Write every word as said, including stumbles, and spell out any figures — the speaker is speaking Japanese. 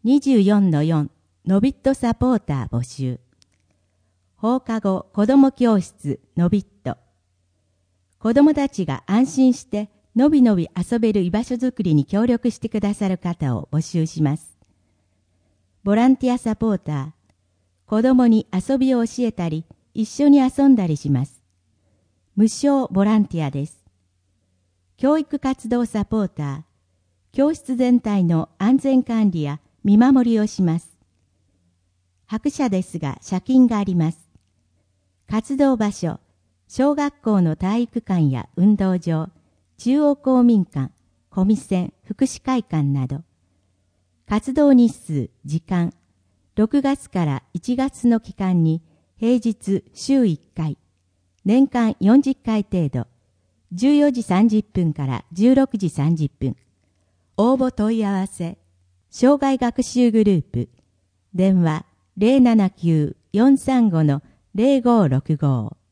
にじゅうよんのよん のびっとサポーター募集。放課後子ども教室のびっと。子どもたちが安心してのびのび遊べる居場所づくりに協力してくださる方を募集します。ボランティアサポーター、子どもに遊びを教えたり、一緒に遊んだりします。無償ボランティアです。教育活動サポーター、教室全体の安全管理や見守りをします。白社ですが借金があります。活動場所、小学校の体育館や運動場、中央公民館、コミセン、福祉会館など。活動日数、時間、ろくがつからいちがつの期間に平日週いっかい、年間よんじゅっかい程度、じゅうよじさんじゅっぷんからじゅうろくじさんじゅっぷん。応募問い合わせ、障害学習グループ、電話 ゼロななきゅう よんさんご ゼロごろくご